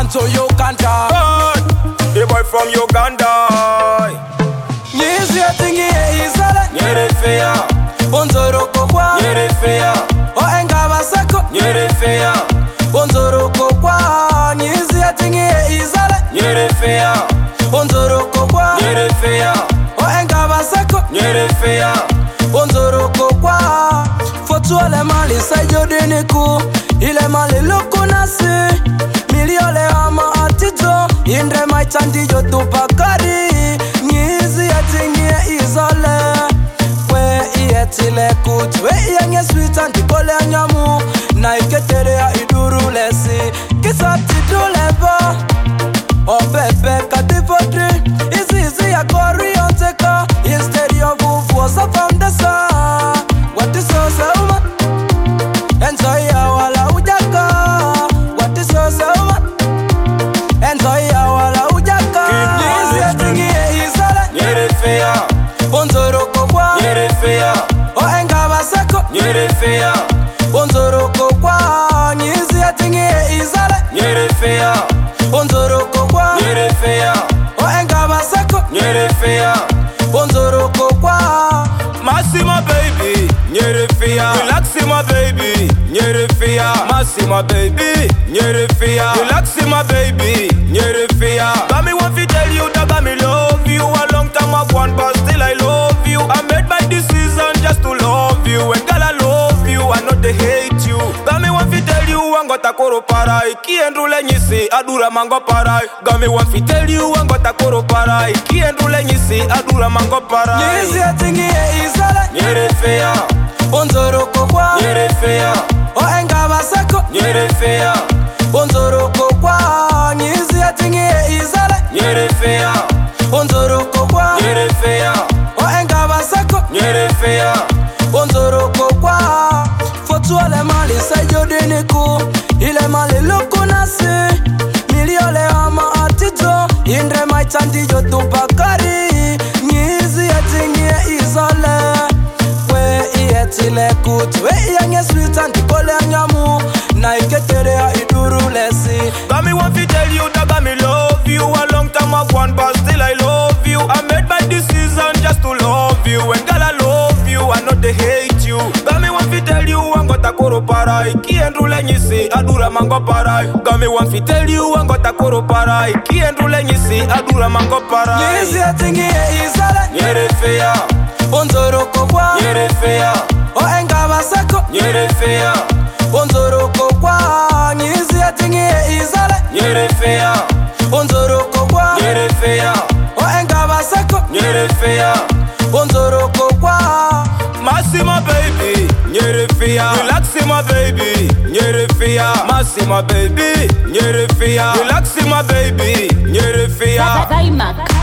to Uganda. The boy from Uganda. Nyizi ya tingi ye izale Nyerefea. Bonzoro kokwa Nyerefea. O enga basako Nyerefea. Bonzoro kokwa Nyizi ya tingi ye izale Nyerefea. Bonzoro kokwa Nyerefea. O enga basako Nyerefea. Bonzoro kokwa Fotu ale mali sayo deniku Ile mali luku nasi Miliole ama atito Indre maitandi yotu pakari Nyizi ya tingi ye izale We iye tile kutu We iye nye sweet and dikole anyamu Na iketere ya iduru lesi Kisa tidule ba O pepe kadifodri Izi ya kori onteka Instead of ufu osa foundesa What is so selma Enjoy ya wala ujaka What is so selma Enjoy ya wala ujaka Nyizi ya tingi ye izale Nyerefea. Bonzoro kokwa Nyerefea. O enga basako Nyerefea. Bonzoro kokwa Nyizi ya tingi ye izale Nyerefea. Bonzoro kokwa Nyerefea. O enga basako Nyerefea. Bonzoro kokwa Massima baby, Nyerefea. Relax my baby, Nyerefea. Massima baby, Nyerefea. Relax my baby, Nyerefea. Got me want to tell you that got me love you. A long time I've won, but still I love you. I made my decision just to love you. And girl I love you, I know they hate you. Got me want to tell you I'm got a koro parai. Kiendrule nyisi adura mango parai. Got me want to tell you I'm got a koro parai. Kiendrule nyisi adura mango parai. Nyizi ya tingi ye izale Nyerefea. Bonzoro kokwa Nyerefea. O enga basako Nyerefea. Bonzoro kokwa Nyizi ya tingi ye izale Nyerefea. Bonzoro kokwa Nyerefea. O enga basako Nyerefea. Bonzoro kokwa Fotu ale mali sayo deniku Ile mali luku nasi Miliole ama atito Indre maitandi yotu pakari Nyizi ya tingi ye izale We iye tile kutu We iye nye sweet and dikole anyamu Na iketere ya iduru lesi Got me want to tell you that got me love you. A long time I've won, but still I love you. I made my decision just to love you. And girl I love you, I know they hate you. Got me want to tell you I'm got a koro parai. Kiendrule nyisi adura mango parai. Got me want to tell you I'm got a koro parai. Kiendrule nyisi adura mango parai. Nyizi ya tingi ye izale Nyerefea. Bonzoro kokwa Nyerefea. O enga basako Nyerefea. Bonzoro kokwa Nyizi ya tingi ye izale Nyerefea. Bonzoro kokwa Nyerefea. O enga basako Nyerefea. Bonzoro kokwa Massima baby, Nyerefea. Relax my baby, Nyerefea. Massima baby, Nyerefea. Relax my baby, Nyerefea. Zaimak.